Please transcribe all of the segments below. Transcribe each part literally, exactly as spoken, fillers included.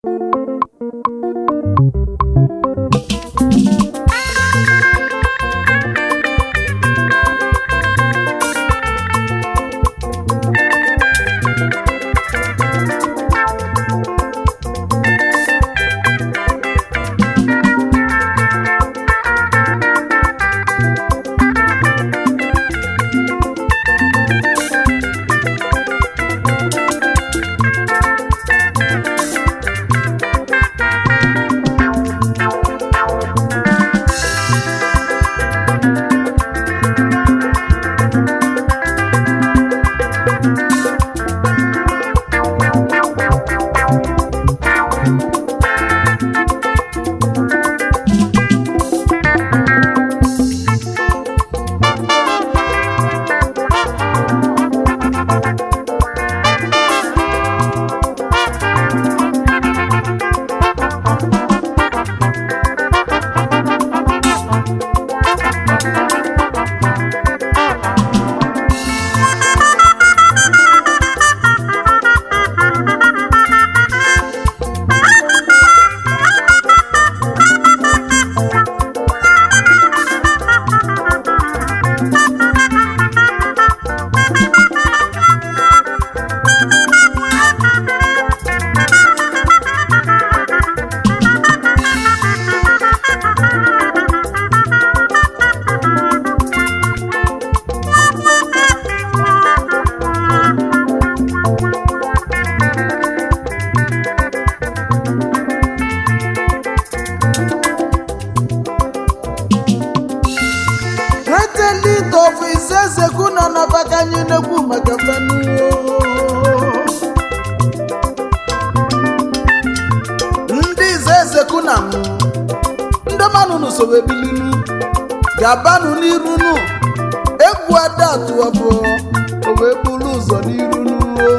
Gabanu n'irunu egwu adatu abo owe bulu ụzọ n'irunu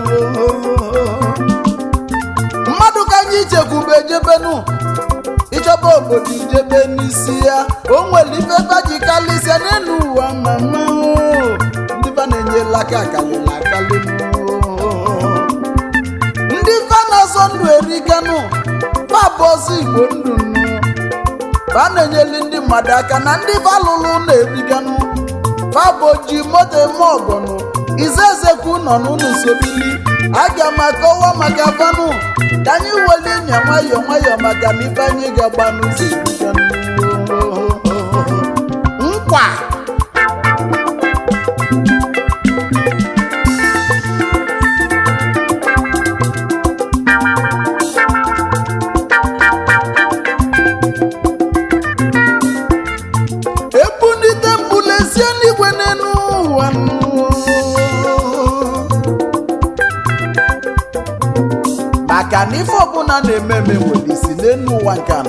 mmadụ ka anyị chekwube jebenu ichọba obodo ijebe n'isi ya o nwere ife baji kalisia n'elu ụwa mama ndị ba na-enyela aka akalịla akalị ndị fa na-azọ ndụ eriganu babọzi igbo ndụ ba na-enyeli ndị mmadụ aka na ndị balụlụ na-eriganu faboji moto eme ọgọnụ izezekwu nọ n'ụlọ sobili aga m akọwa maka fanụ ka anyị weli nya nwayọọ nwayọọ maka na ife anyị ga-agba n'ụzọ nkwa maka na ife ọbụla na-eme eme nwere isi n'elu ụwa nke anọ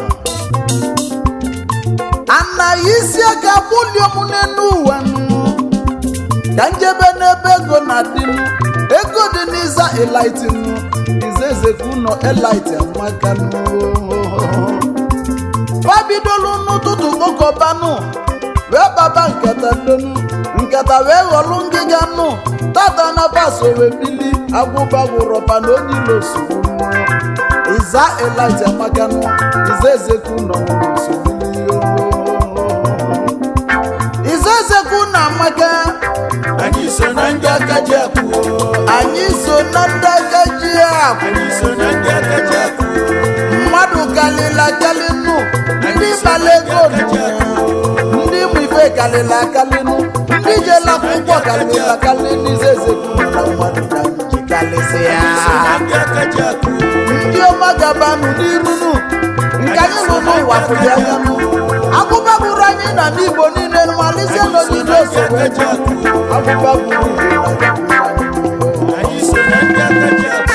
anaghị isi aka buliom n'elu ụwa ka njebe n'ebe ego na-adị ego dị n'iza elaitin izezekwu nọ elaitin maka fabidolu n'ụtụtụ kpokọbanụ wee baba nkata donu nkata wee ghọlụ ngịga nụ tata na baso wee bili agwụba gwụrọba na onye ilo sogbu iza elaitin maka nụ izezekwu nọ izezekwu na amaka anyị so na ndị aka ji akụ anyị so na ndị aka ji akụ anyị so na ndị aka ji akụ mmadụ kalịla kalịnụ ndị bala ego ndị mụ ife kalịla kalịnụ ndị jela akwụkwọ kalịla kalịnụ izezekwu na mmadụ ka ji kalịsị ya ndị ọma gabanụ n'irunu nke anyị nọ n'ụwa fụdị aganụ agụba bụrụ anyị na ndị Igbo niile malise n'ogige osogbu agụba bụrụ Igbo na anyị so na ndị aka ji akụ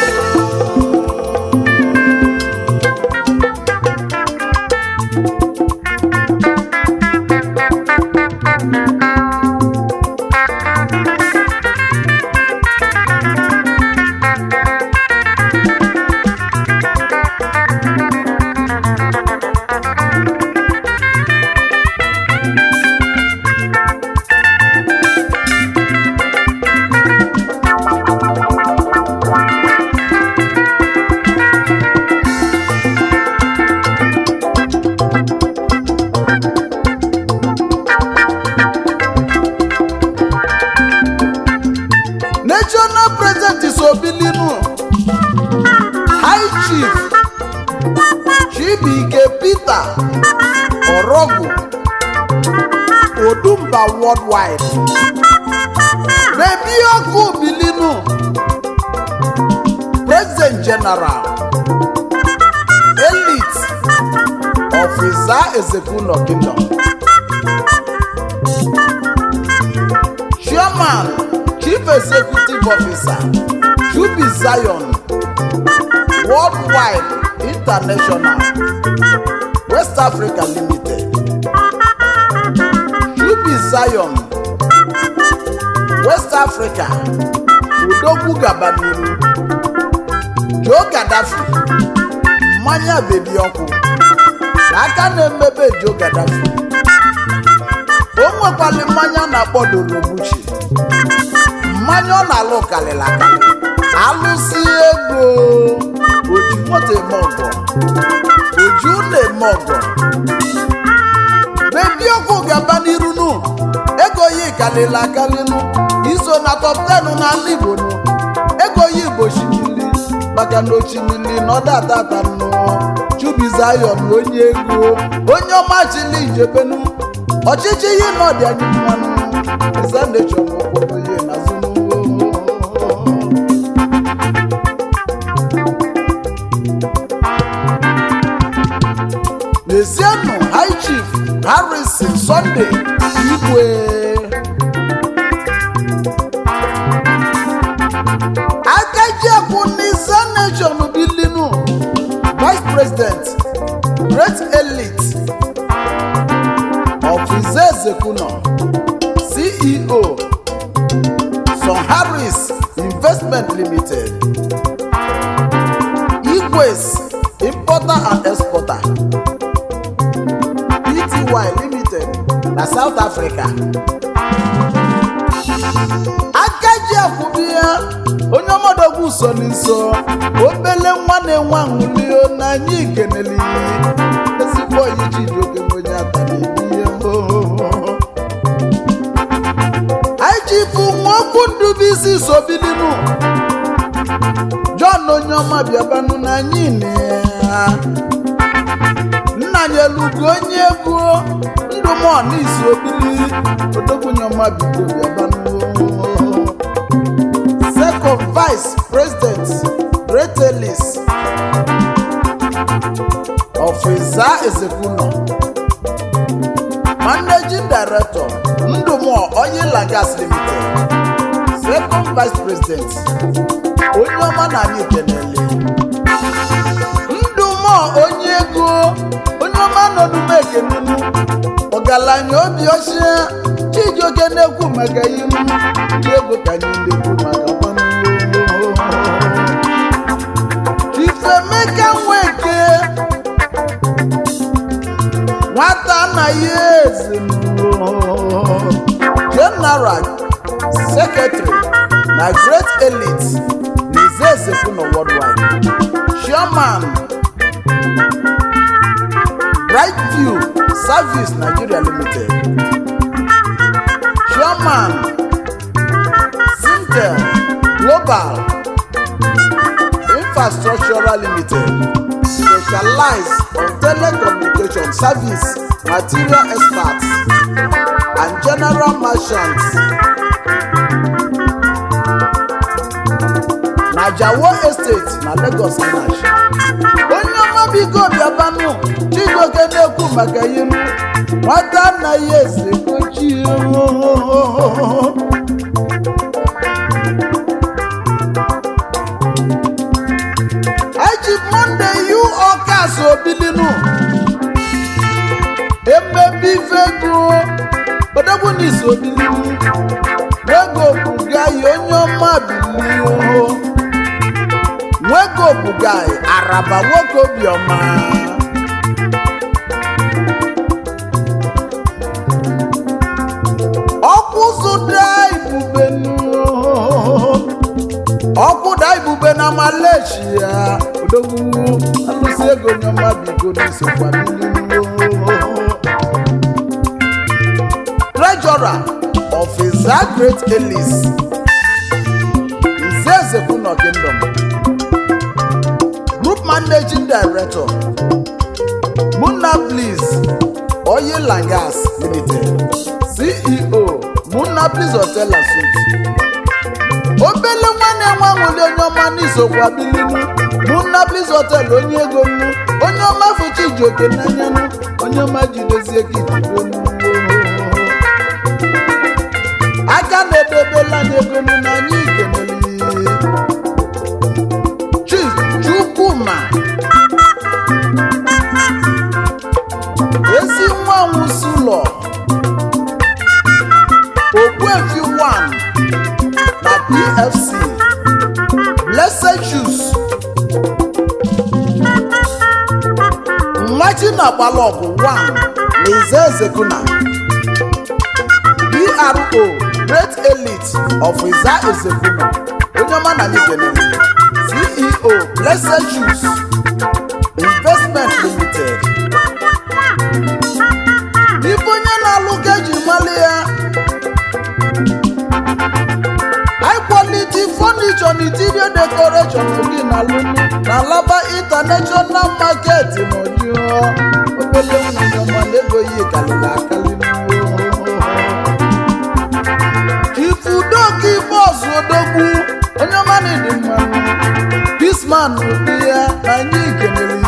Obilinu High Chief Chibuike Peter Orogu Odumba Worldwide Rebioku Obilinu President General Elite of Iza Ezekuno Kingdom Chairman Chief Executive Officer Jubi Zion Worldwide International West Africa Limited Jubi Zion West Africa Udogwu Gabaniru Joe Gaddafi mmanya bebi ọkụ n'aka na-emebe Joe Gaddafi o nwekwali mmanya na-akpọ Dolobuchi mmanya ọ na-alụ kalịla akali alụsị ego oji moto eme ọgọ oji ụlọ eme ọgọ bebi ọkụ gaba n'iru nụ ego yi kalịla akali nụ iso na top ten n'ala Igbo nụ ego yi Igbo chimili maka na ochimili na ọdatata nụ Jubi Zion onye ego onye ọma chili ijebenu ọchịchị ihe na ọdị anyị mmanụ izandechọn okporo ihe na zunu n'ezienụ High Chief Harrison Sunday Igwe Akajiekwu n'izandechọn Obilinu Vice President Great Elite of Iza Ezekuno C E O Son Harris Investment Limited Igwes Importer and Exporter P T Y Limited na South Africa Akajiekwu bịa onye ọmọdọgwu so n'iso obele nwa na-enwe aṅụlio na anyị keneli ezigbo oyi ji dị oke onye atara ihe anyị ji fụ nwoke Ndubuisi Obilinu John onye ọma bịabanụ na anyị nna nyelugo onye ego Ndụmọnisi Obili odogwunye ọma bido bịabanụ Second Vice President Great Elite of Iza Ezekuno Managing Director Ndumo Oil and Gas Limited Second Vice President onye ọma na anyị kenele Ndumo onye ego onye ọma nọdụme ekenunu ọgaranya obi ọchịa Chijioke na-ekwu maka ihu ji ego ka anyị na-ekwu maka mmanụ Ifemeka Nweke nwata na ya eze General Secretary na Great Elite Iza Ezekuno Worldwide Chairman Bright View Service Nigeria Limited Chairman Sintel Global Infrastructural Limited specialized on telecommunication service, material experts, and general merchants. Najawo Estate na Lagos Nash. Onye ọma biko bịabanụ Chijioke na-ekwu maka ihu nwata na ya Ezekuchi Eji Monday yu Ọkas Obilinu emebi fego Odogwunisi Obilinu Nwego Bugai onye ọma bilio Nwego Bugai Araba nwoke obiọma ọkwụ zụda ibubenu ọkwụ da ibube na Malaysia Odogwu alụsị ego onye ọma bigo n'isokwa bilio Treasurer of Iza Great Elite Iza Ezekuno Kingdom, Group Managing Director, Munna Bliss Oil and Gas Limited, C E O, Munna Bliss Hotel and Suites. Obele nwanne nwa nwere onye ọma n'isokwa bilinu, Munna Bliss Hotel onye ego nnu, onye ọma fuchi ji oke n'anya nnu, onye ọma jidezie ka ijido nnu. Aka na-edebela n'ego nnu na anyị ikeneli. Chief Chukwuma ezi nwa nwụsụlọ Ogbuefi one na P F C Blessed Juice Nwachi na Gbalọgụ one na Ize Ezekuna, B R O Great Elite of Iza Ezekuna, onye ọma na Nikenele, C E O Blessed Juice Investment Limited. Ife onye na-alụ ka eji mali ya, high quality furniture na interior decoration ogi na alụmụ na Alaba International Market n'Ojiho. Obele nwunye ọma na-ego ihe kalịla akali. Ifudoka Ibeọzụ Odogwu, onye ọma na-edi mmanụ, Peaceman ụdị ya na anyị ikenere.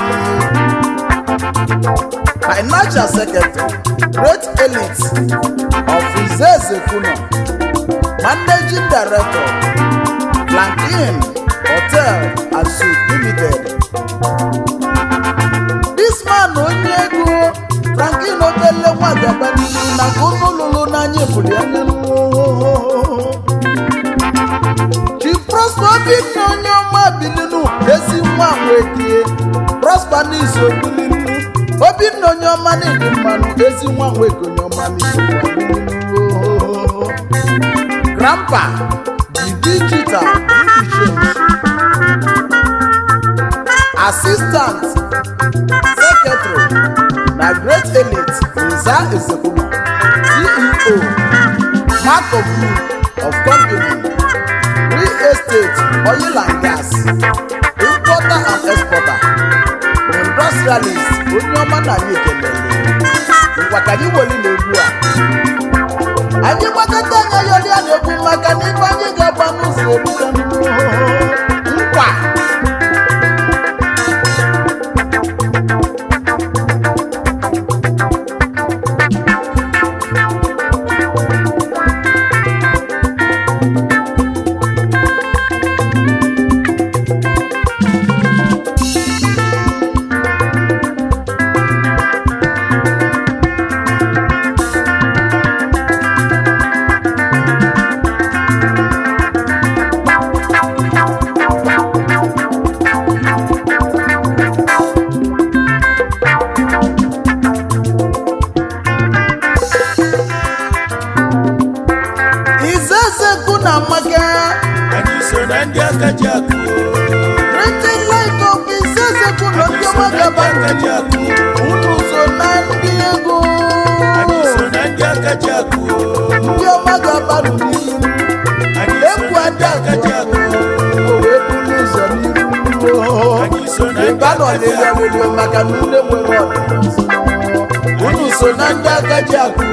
Financial Secretary, Great Elite of Ize Ezekuno, Managing Director, Franklin Hotel and Suites Limited. This man onye ego Franklin Hotel nwa gaba n'ihu na kono lolo n'anya ebuli anya Chief Prosper Obinna onye ọma bilinu, ezi nwa nwekie Prosper n'iso bilinu, Obinna onye ọma n'ịdị mmanụ, ezi nwa nweke onye ọma n'iso bilinu. Grandpa the digital change, Assistant Secretary na Great Elite Iza Ezekuna, C E O Mark of Group of Company, Real Estate, Oil and Gas, Importer and Exporter, Industrialist, onye ọma na anyị ekelele. Ngwa ka anyị weli na-egwu a. Anyị gbakọta anya yọrọ ya na-egwu maka na ife anyị ga-agba n'ụzọ ebuka nkwa. Maka na unu enwere ọdịnihu, unu so na ndị aka ji akụ.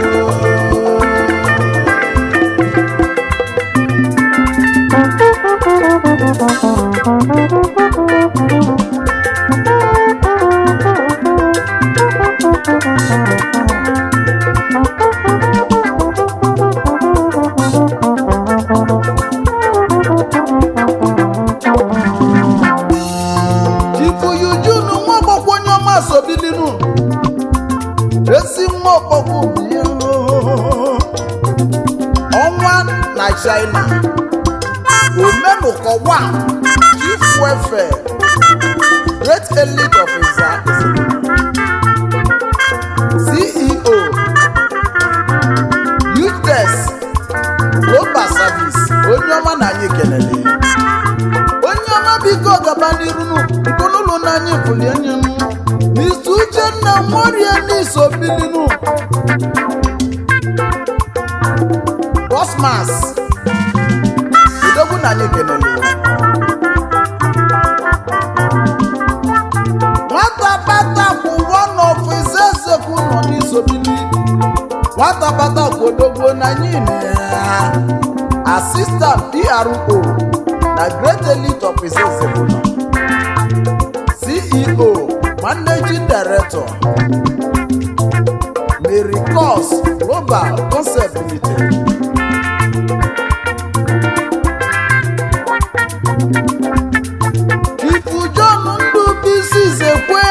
China, Omenuko one, Chief Welfare, Great Elite of Iza, C E O, Youth Desk, Global Service, Onyoma na anyị kelele. Onyoma biko gaba n'irunu, nkololo na anyị fuli anya nu. Mister Uchenna Moria n'iso bilinu. Bossmas. Na anyị kenele nwata bata kwodogbo na nyini ya assistant P R O na Great Elite of Ezezebuna C E O Managing Director Miracles Global Concept Limited. Ifu John Ndubisi Zekwe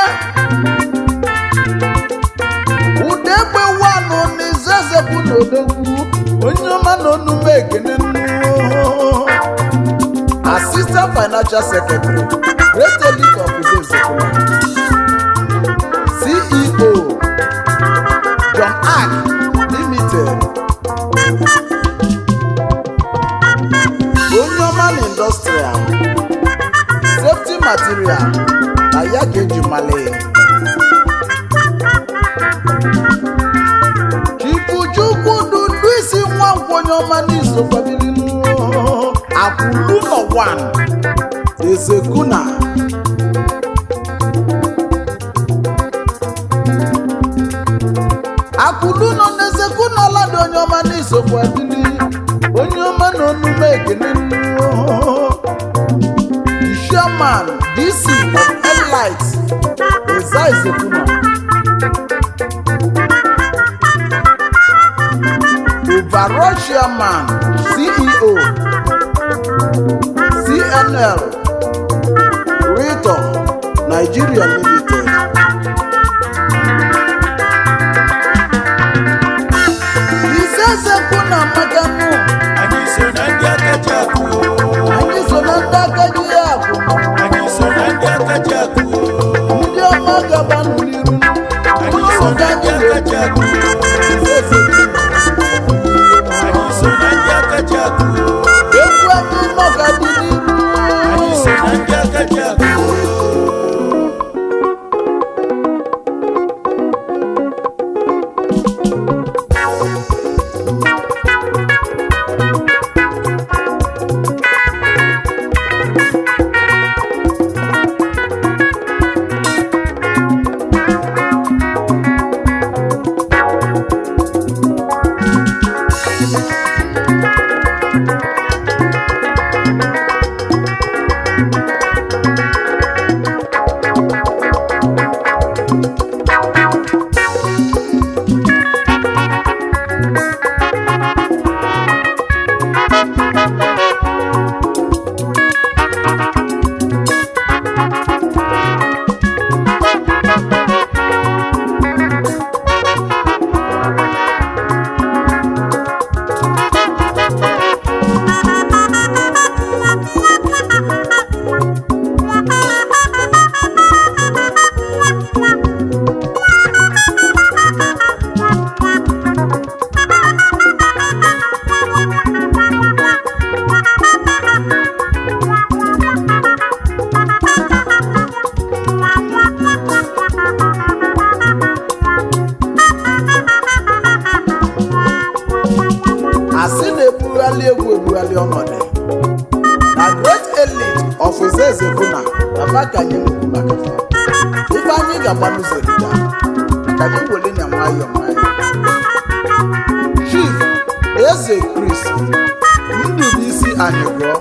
Udegbe wanu n'Ezezebuna odogwu onye ọma na onume ekene nnu. Assistant Financial Secretary Great Elite of Ezezebuna C E O John Ark Limited. Onye ọma na industrial safety material na ya ga-eji male. Chifuchukwu Dundu isi nwa nkwenye ọma n'iso kwabilinu Akwulu no one Ezekuna. Akwulu no n'Ezekuna lado onye ọma n'iso kwabili onye ọma na onume ekene nnu. Chairman D C of Enlight Eza Ezekuna. Overall Chairman C E O C N L Rito Nigeria Limited. Ezekuna Maganu Anyị so na ndị aka ji akụ. anyị so na ndị aka ji ya akụ. Anyị so na ndị aka ji akụ. Ndị ọma gabanụ n'iru. Anyị so na ndị aka ji akụ. Anyị so na ndị aka ji akụ. Ekwu anyị nọ ga dị n'iru. Anyị so na ndị aka ji akụ. Asị na-ebugharị egwu ebugharị ọnọdụ na Great Elite of Ezezebuna na maka anyị nwekwu maka fa. Ife anyị ga-agbanụzerida ka anyị were nya nwayọọ nwayọọ. Chief Eze Chris Ndubisi Anigbo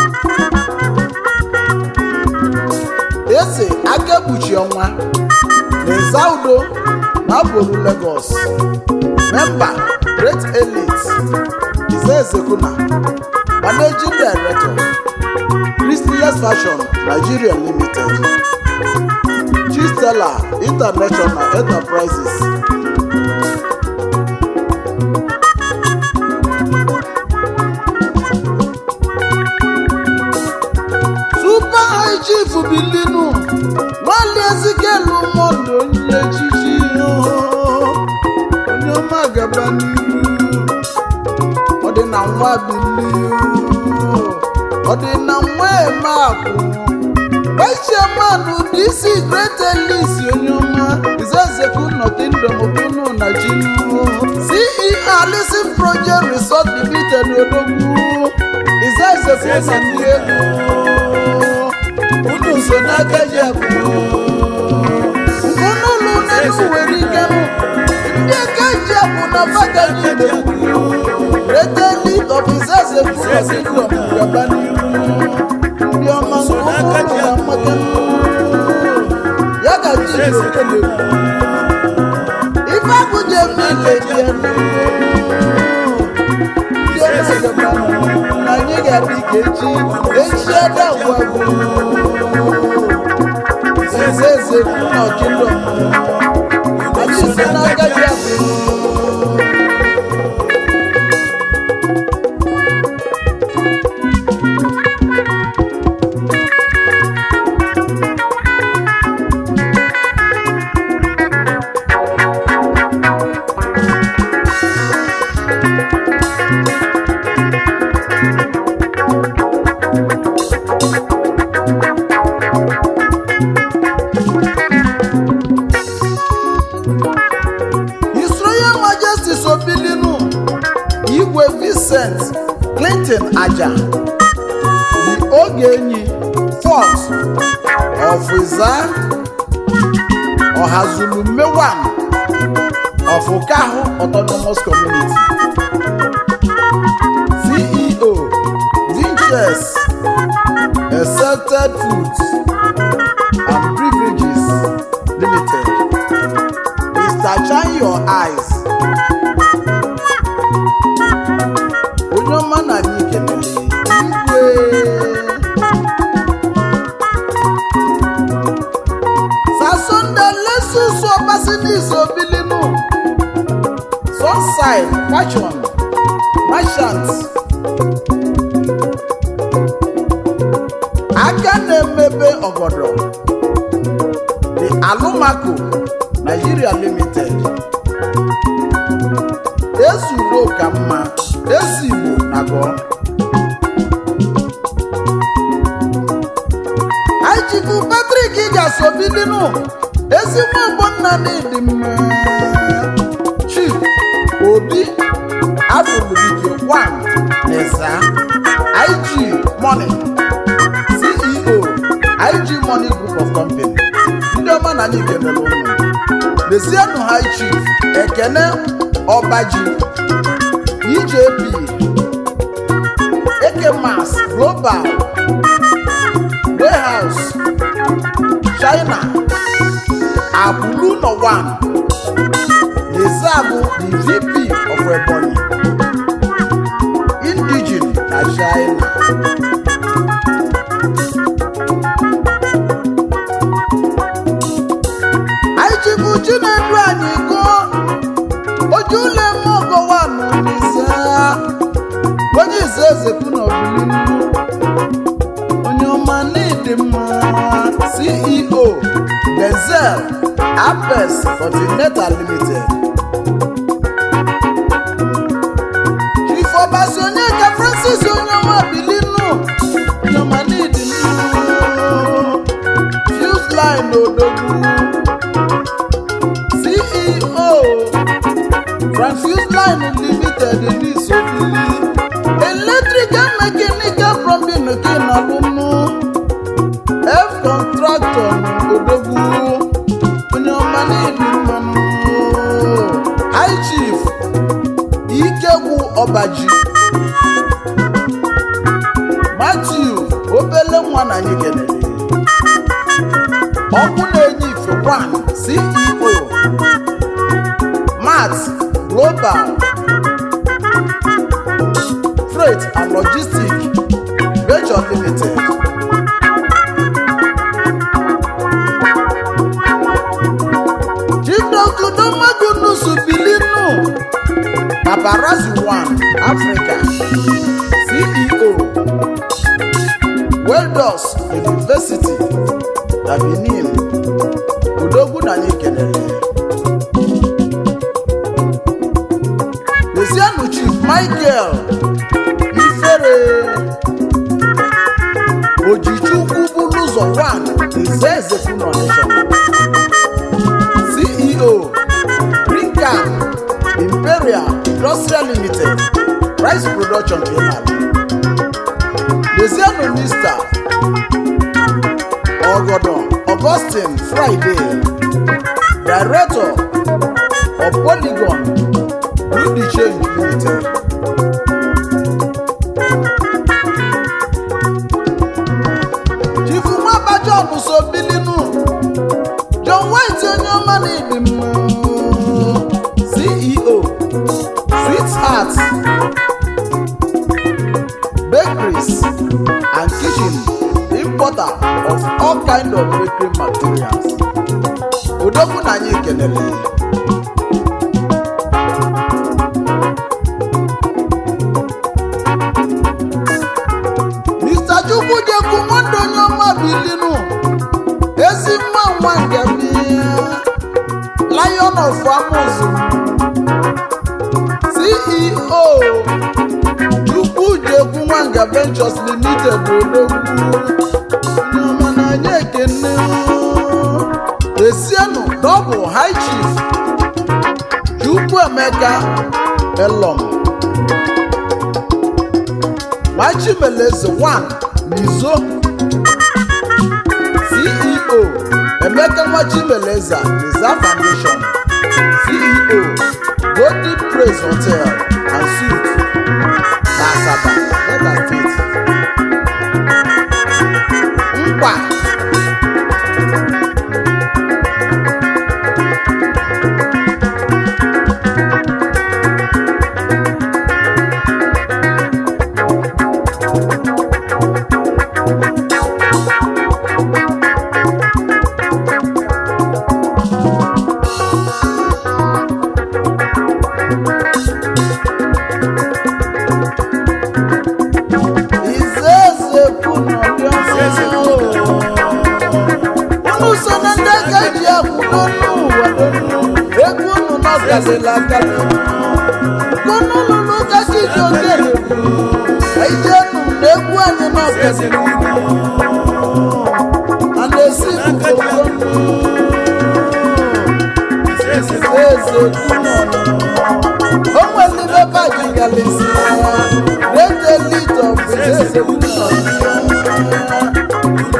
Eze Akekpuchi ọnwa na Ezaudo na Aboru Lagos. Member Great Elite Ezezebuna. Managing Director Christian Fashion Nigeria Limited. Chistela International Enterprises. Super High Chief Bilinu Wali Ezekelu Mondo onye echichi onye ọma gaba n'ihu. Ọ dị na nwa Biliu, ọ dị na nwa Emeagwụ. Vice Chairman D C Great Elite onye ọma Ezezebuna Kingdom Obunu na Jinu. C E O Alison Project Resort Limited Odogwu. Ezezebuna ndị ego. Unu so n'aka ji akụ. Unu ụlọ na-ewu were ike m. Ndị aka ji akụ na faka Ezekuna Kingdom gaba n'ihu ndị ọma nkụkọrọ na mmaka ya ga ji okele ife abụghị eme ile dị elu ndị ọma gaba na anyị ga-adị ka echi echi ada ngwa bụ Ezekuna Kingdom anyị si n'aka ji abụ Clinton Aja the Ogenyi Fox of Iza Ohazulumewan of Okahu Autonomous Community C E O Vinches Accepted Foods and Beverages Limited. Mister Shine Your Eyes Sunside Fashion Merchants aka na-emebe obodo the Alụmako Nigeria Limited ezuro ka mma ezigbo nago Ajibu Patrick Igasobilinu ezigbo mbonna dị mma Chief Obi Afrovideo one Neza I G Money C E O I G Money Group of Company ndị ọma na anyị kenere ụmụ Lezianu High Chief Ekene Obaji E J P Ekemas Global Warehouse China Abulu no one Ezabu the V P of Ebonyi Indigene na China Aichibu Chinedu anyị go Ojule Mogo wanu nisa Onye ize Ezekuna Obilinu Onye ọma n'ịdị mma C E O Denzel Apes Continental Limited Chief Obasi Onyeka Francis Onyema Bilinu Onyema n'ịdị mma Fuse Line Odogwu C E O Fuse Line Limited Nisobili Electrical Mechanical Plumbing Kinalunu F Contractor Odogwu High Chief Ikegwu Obaji Matthew Obele nwa na anyị kenere ọkụ na-enye ife one C E O Matt Global Freight and Logistics Venture Limited Paparazzi one Africa C E O Weldos University Benin Odogwu na anyị kenere Lezianu Chief Michael Ifere Ojichukwu Buluzo one Ezekuna Nation C E O Rinka Imperial Industrial Limited Rice Production Journal Lezianu Mister Ogodon Augustine Friday Director of Polygon Blue Change Limited dị mma C E O Sweetheart Bakeries and Kitchen, importer of all kind of bakery materials. Odogwu na anyị kelele. Mister Chukwujekwu nwanne onye ọma bilinu, ezi mma nwa ngemi, Lion of Amuzu, C E O Chukwujekwu Nwanga Ventures Limited Odogwu, nyoma na anyị ekene. Esienu Double High Chief Chukwuemeka Elom Machimeleze one Nizo C E O Emeka Machimeleze Niza Foundation C E O Golden Praise Hotel and Suites na Asaba, Delta State. Mkpa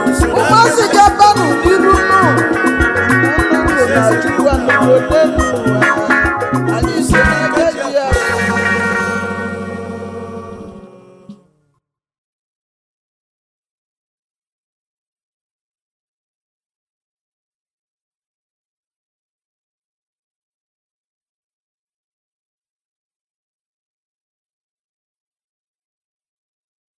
Umasi Japan, Niru, no,